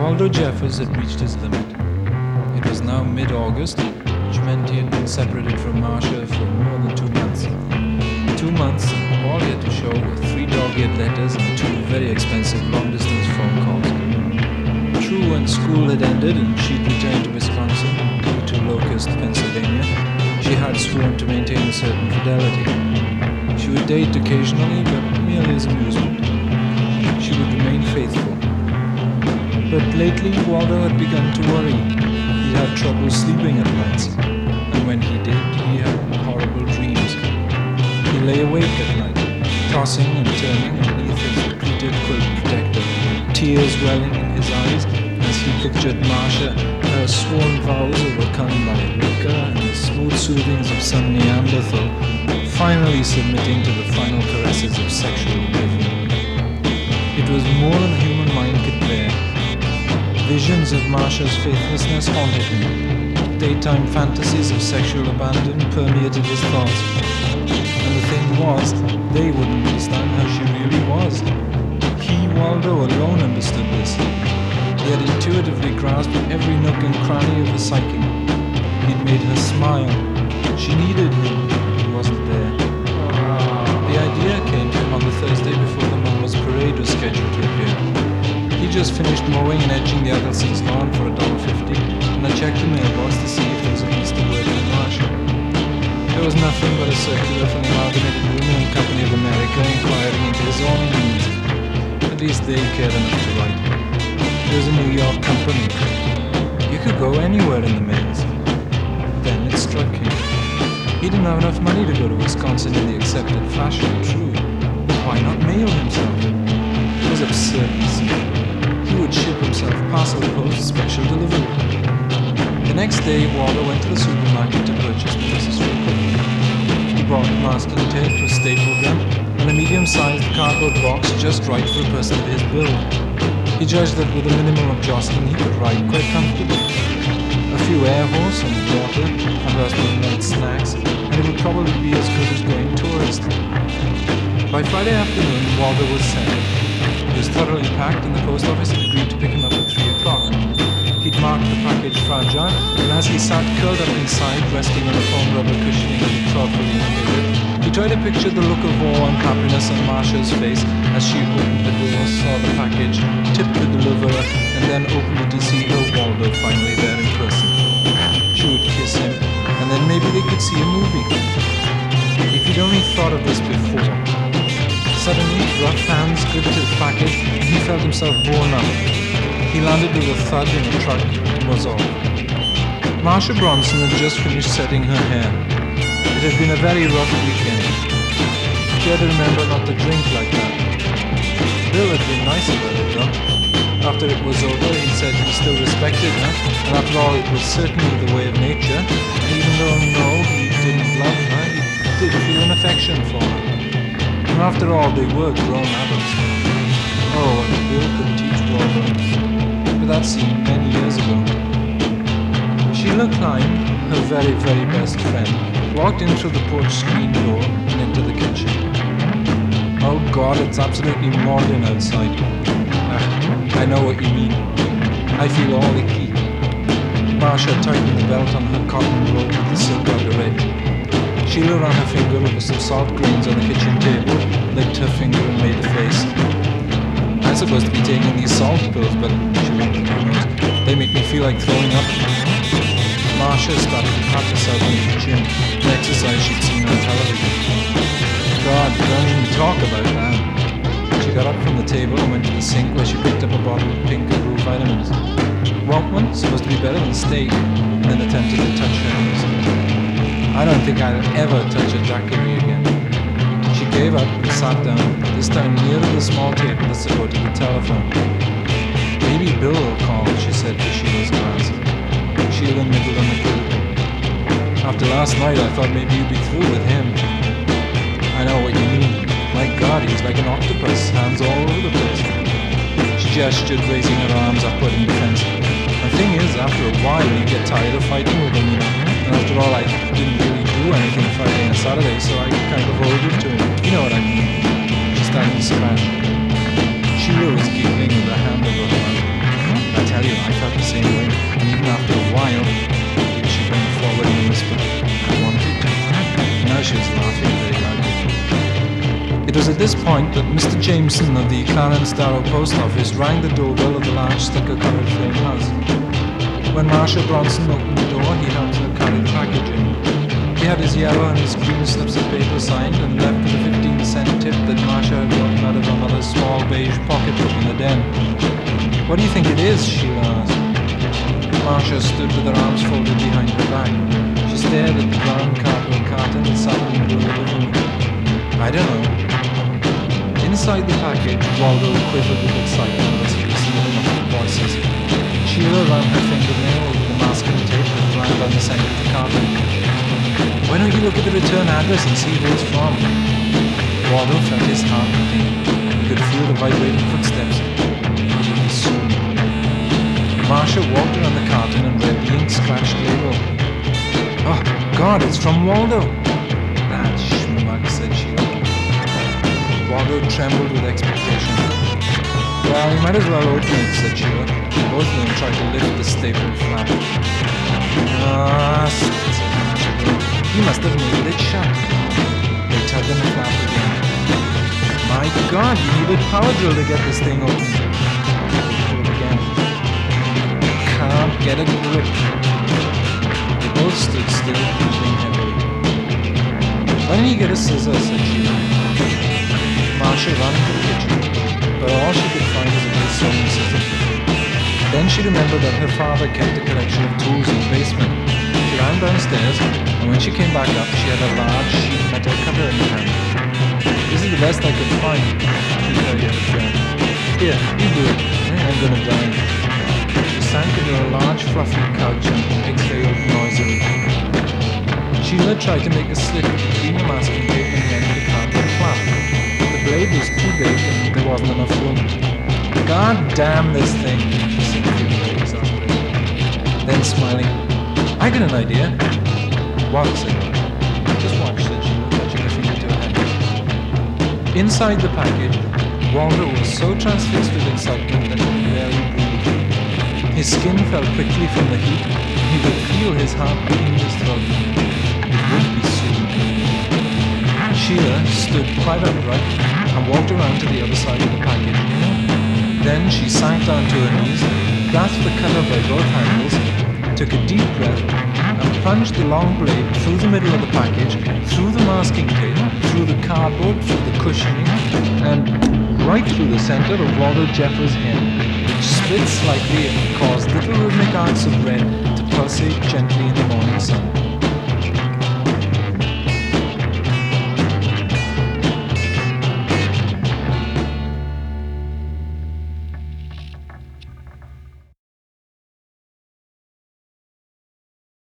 Waldo Jeffers had reached his limit. It was now mid-August, which meant he had been separated from Marcia for more than 2 months. 2 months, and all he had to show were 3 dog-eared letters and 2 very expensive long-distance phone calls. True, when school had ended and she'd returned to Wisconsin and moved to Locust, Pennsylvania, she had sworn to maintain a certain fidelity. She would date occasionally, but merely as amusement. She would remain faithful. But lately, Waldo had begun to worry. He'd have trouble sleeping at nights, and when he did, he had horrible dreams. He lay awake at night, tossing and turning underneath his pleated quilt protector, tears welling in his eyes as he pictured Marcia, her sworn vows overcome by liquor and the smooth soothings of some Neanderthal, finally submitting to the final caresses of sexual oblivion. It was more than the human mind could bear. Visions of Marcia's faithlessness haunted him. Daytime fantasies of sexual abandon permeated his thoughts. And the thing was, they wouldn't understand how she really was. He, Waldo, alone understood this. He had intuitively grasped every nook and cranny of her psyche. He'd made her smile. She needed him. He wasn't there. The idea came to him on the Thursday before the Mama's parade was scheduled to appear. He just finished mowing and edging the Adelson's lawn for $1.50, and I checked the mailbox to see if there was at least a word from Marcia. There was nothing but a circular from the Amalgamated Union Company of America inquiring into his own needs. At least they cared enough to write. It was a New York company. You could go anywhere in the mails. Then it struck him. He didn't have enough money to go to Wisconsin in the accepted fashion, true. But why not mail himself? It was absurd, you see. He would ship himself parcel post special delivery. The next day, Waldo went to the supermarket to purchase necessary equipment. He bought masking tape, a staple gun, and a medium-sized cardboard box just right for a person of his build. He judged that with a minimum of jostling, he could ride quite comfortably. A few air horse and water, a husband of night snacks, and it would probably be as good as going tourist. By Friday afternoon, Waldo was sent. He was thoroughly packed, and the post office had agreed to pick him up at 3 o'clock. He'd marked the package fragile, and as he sat curled up inside, resting on the foam rubber cushioning of the thoughtfully unpainted, he tried to picture the look of awe and happiness on Marcia's face as she opened the door, saw the package, tipped the deliverer, and then opened it to see her Waldo finally there in person. She would kiss him, and then maybe they could see a movie. If he'd only thought of this before. Suddenly, rough hands gripped his package, and he felt himself borne up. He landed with a thud in a truck and was off. Marcia Bronson had just finished setting her hair. It had been a very rough weekend. She had to remember not to drink like that. Bill had been nice about it, though. After it was over, he said he still respected her, and after all, it was certainly the way of nature. And even though, no, he didn't love her, he did feel an affection for her. And after all, they were grown adults. Oh, and Bill could teach Waldo. But that seemed many years ago. Sheila Klein, her very, very best friend, walked in through the porch screen door and into the kitchen. Oh God, it's absolutely modern outside. I know what you mean. I feel all icky. Marcia tightened the belt on her cotton robe with the silk outer edge. Sheila ran her finger over some salt grains on the kitchen table, licked her finger and made a face. I'm supposed to be taking these salt pills, but she won't know. They make me feel like throwing up. Marcia started to pat herself in the gym, an exercise she'd seen on television. God, don't even talk about that. She got up from the table and went to the sink where she picked up a bottle of pink and blue vitamins. Want one? Supposed to be better than steak. And then attempted to touch her nose. I don't think I'll ever touch a daiquiri again. She gave up and sat down, this time near the small table that supported the telephone. Maybe Bill will call, she said to Sheila's glass. Sheila nibbled on the critical. After last night, I thought maybe you'd be through with him. I know what you mean. My God, he's like an octopus, hands all over the place. She gestured, raising her arms upward in defense. The thing is, after a while, you get tired of fighting with him, you know. And after all, I didn't really do anything Friday and Saturday, so I kind of owed it to him. You know what I mean. She started to smash. Sheila was giggling with her hand over her mouth. I tell was at this point that Mr. Jameson of the Clarence Darrow Post Office rang the doorbell of the large sticker-covered frame house. When Marcia Bronson opened the door, he helped her carry the package in. He had his yellow and his green slips of paper signed and left with a 15-cent tip that Marcia had gotten out of her mother's small beige pocketbook in the den. "What do you think it is?" Sheila asked. Marcia stood with her arms folded behind her back. She stared at the brown cardboard carton that sat in the middle of the living room. "I don't know." Inside the package, Waldo quivered with excitement as he listened to the muffled voices. Sheila ran her fingernail over the masking tape that ran down the center of the carton. "Why don't you look at the return address and see who it's from?" Waldo felt his heart beating. He could feel the vibrating footsteps. It would be soon. Marcia walked around the carton and read the ink-scratched label. "Oh, God, it's from Waldo!" "That schmuck," said Sheila. Waldo trembled with expectation. "Well, you might as well open it," said Sheila. Both of them tried to lift the stapled flap. "Ah, said Marcia. You must have nailed it shut." They tugged on the flap again. "My God, you needed power drill to get this thing open." They pulled again. "Can't get a grip." They both stood still, breathing heavily. "Why don't you get a scissor?" said Sheila. Marcia ran into the kitchen, but all she could find was a big sewing scissor. Then she remembered that her father kept a collection of tools in the basement. She ran downstairs, and when she came back up, she had a large sheet metal cutter in her hand. "This is the best I could find," he told her friend. "Here, you do it. I'm gonna die." She sank into a large fluffy couch and exhaled noisily. Sheila tried to make a slit between the masking tape and the end of the cardboard flap. The blade was too big and there wasn't enough room. "God damn this thing," she said, feeling very exasperated. Then smiling, "I got an idea." "What?" said he. "Just watch," said Sheila, touching her finger to her head. Inside the package, Waldo was so transfixed with excitement that he barely breathed. His skin fell quickly from the heat, and he could feel his heart beating in his throat. It would be soon. Sheila stood quite upright and walked around to the other side of the package. Then she sank down to her knees, grasped the cutter by both handles, took a deep breath, and plunged the long blade through the middle of the package, through the masking tape, through the cardboard, through the cushioning, and right through the center of Waldo Jeffers' head, which split slightly and caused little rhythmic arcs of red to pulsate